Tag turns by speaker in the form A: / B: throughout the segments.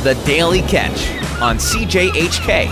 A: The Daily Catch on CJHK.ca.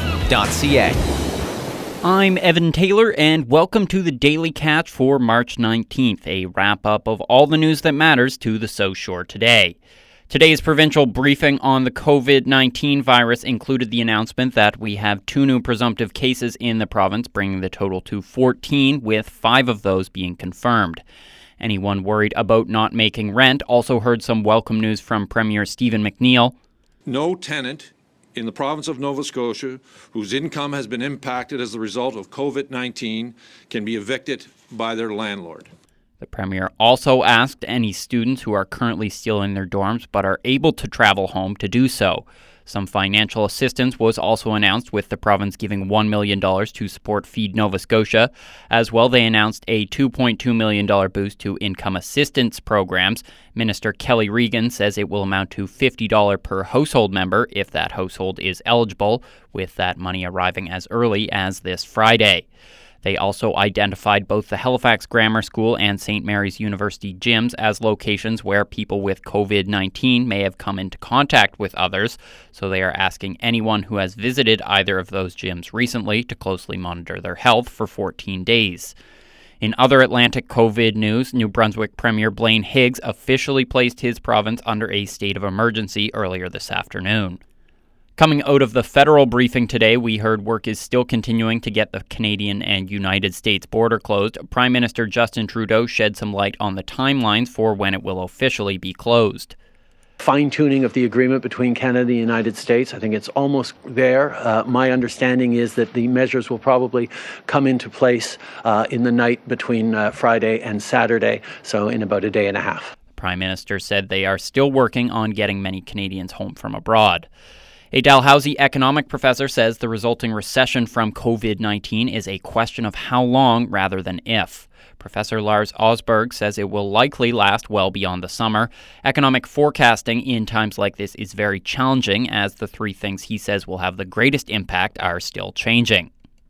B: I'm Evan Taylor, and welcome to the Daily Catch for March 19th, a wrap-up of all the news that matters to the South Shore today. Today's provincial briefing on the COVID-19 virus included the announcement that we have 2 new presumptive cases in the province, bringing the total to 14, with 5 of those being confirmed. Anyone worried about not making rent also heard some welcome news from Premier Stephen McNeil.
C: No tenant in the province of Nova Scotia whose income has been impacted as a result of COVID-19 can be evicted by their landlord.
B: The Premier also asked any students who are currently still in their dorms but are able to travel home to do so. Some financial assistance was also announced, with the province giving $1 million to support Feed Nova Scotia. As well, they announced a $2.2 million boost to income assistance programs. Minister Kelly Regan says it will amount to $50 per household member if that household is eligible, with that money arriving as early as this Friday. They also identified both the Halifax Grammar School and St. Mary's University gyms as locations where people with COVID-19 may have come into contact with others, so they are asking anyone who has visited either of those gyms recently to closely monitor their health for 14 days. In other Atlantic COVID news, New Brunswick Premier Blaine Higgs officially placed his province under a state of emergency earlier this afternoon. Coming out of the federal briefing today, we heard work is still continuing to get the Canadian and United States border closed. Prime Minister Justin Trudeau shed some light on the timelines for when it will officially be closed.
D: Fine-tuning of the agreement between Canada and the United States, I think it's almost there. My understanding is that the measures will probably come into place in the night between Friday and Saturday, so in about a day and a half.
B: The Prime Minister said they are still working on getting many Canadians home from abroad. A Dalhousie economic professor says the resulting recession from COVID-19 is a question of how long rather than if. Professor Lars Osberg says it will likely last well beyond the summer. Economic forecasting in times like this is very challenging, as the 3 things he says will have the greatest impact are still changing.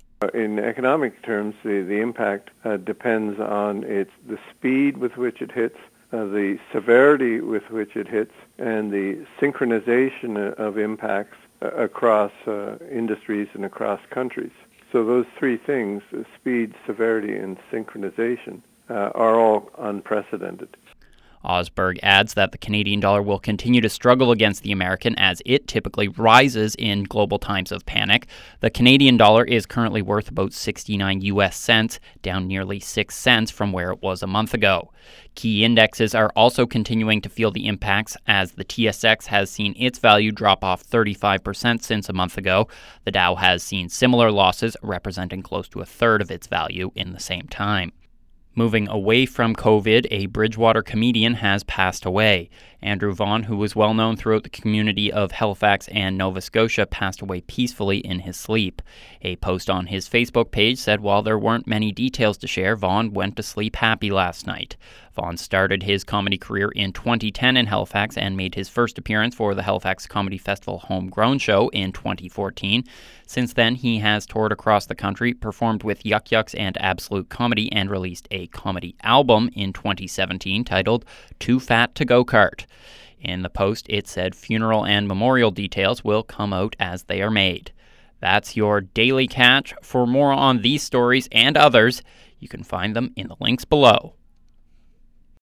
E: In economic terms, the impact depends on the speed with which it hits, the severity with which it hits, and the synchronization of impacts across industries and across countries. So those 3 things, speed, severity, and synchronization, are all unprecedented.
B: Osberg adds that the Canadian dollar will continue to struggle against the American, as it typically rises in global times of panic. The Canadian dollar is currently worth about 69 US cents, down nearly 6 cents from where it was a month ago. Key indexes are also continuing to feel the impacts, as the TSX has seen its value drop off 35% since a month ago. The Dow has seen similar losses, representing close to a third of its value in the same time. Moving away from COVID, a Bridgewater comedian has passed away. Andrew Vaughn, who was well known throughout the community of Halifax and Nova Scotia, passed away peacefully in his sleep. A post on his Facebook page said while there weren't many details to share, Vaughn went to sleep happy last night. Vaughn started his comedy career in 2010 in Halifax and made his first appearance for the Halifax Comedy Festival Homegrown Show in 2014. Since then, he has toured across the country, performed with Yuck Yucks and Absolute Comedy, and released a comedy album in 2017 titled Too Fat to Go-Kart. In the post, it said funeral and memorial details will come out as they are made. That's your Daily Catch. For more on these stories and others, you can find them in the links below.